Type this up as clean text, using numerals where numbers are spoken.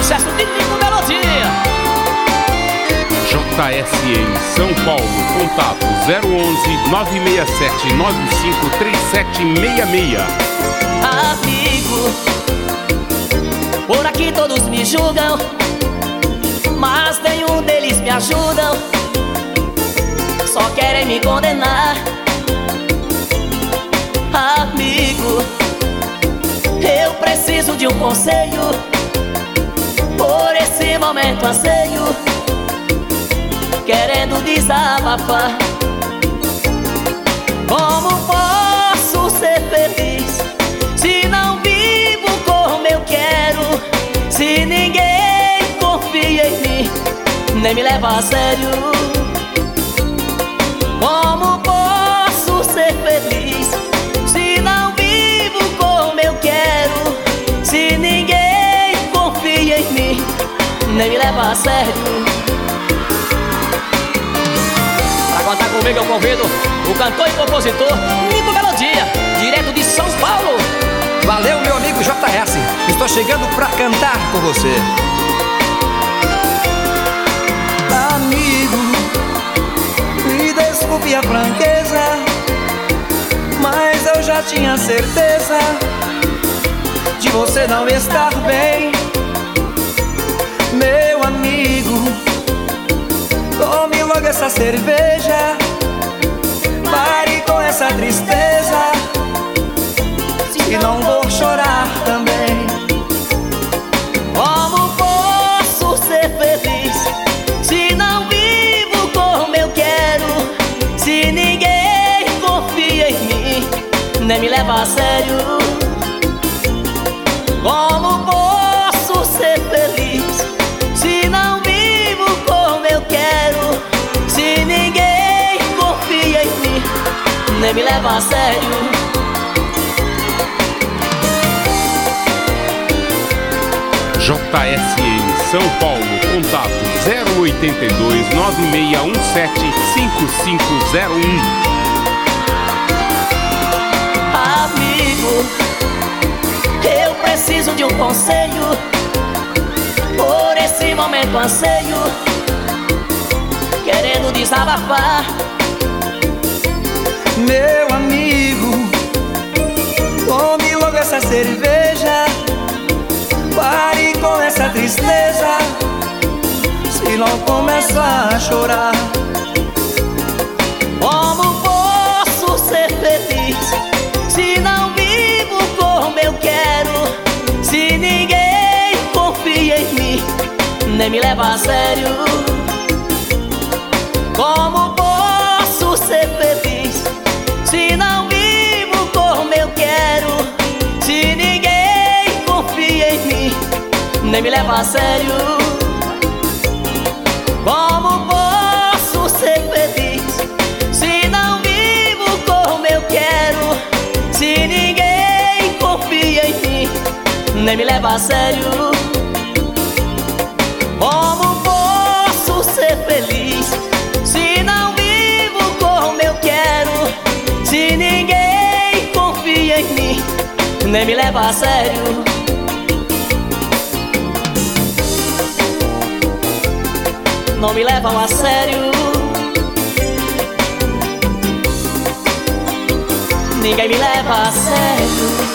sucesso de Nico Melodia. JS em São Paulo, contato 011-967-953766. Amigo, por aqui todos me julgam, mas nenhum deles me ajudam. Só querem me condenar. Amigo, eu preciso de um conselho. Por esse momento anseio, querendo desabafar. Como posso ser feliz se não vivo como eu quero? Se ninguém confia em mim, nem me leva a sério. Como posso ser feliz se não vivo como eu quero? Se ninguém confia em mim, nem me leva a sério. Pra contar comigo eu convido o cantor e compositor Nico Melodia, direto de São Paulo. Valeu, meu amigo JS. Estou chegando pra cantar com você. Amigo, me desculpe a franqueza, mas eu já tinha certeza de você não estar bem. Meu amigo, tome logo essa cerveja, pare com essa tristeza, se não vou chorar também. Como posso ser feliz se não vivo como eu quero? Se ninguém confia em mim, nem me leva a sério. Como posso ser feliz se não vivo como eu quero? Se ninguém confia em mim, nem me leva a sério. JS em São Paulo, contato 082-9617-5501. Amigo, eu preciso de um conselho. Por esse momento anseio, querendo desabafar. Meu amigo, tome logo essa cerveja, pare com essa tristeza, se não começar a chorar. Como posso ser feliz se não vivo como eu quero? Se ninguém confia em mim, nem me leva a sério. Como posso ser feliz se não vivo como eu quero? Se ninguém confia em mim, nem me leva a sério. Como posso ser feliz se não vivo como eu quero? Se ninguém confia em mim, nem me leva a sério. Como posso ser feliz se não vivo como eu quero? Se ninguém confia em mim, nem me leva a sério. Não me levam a sério. Ninguém me leva a sério.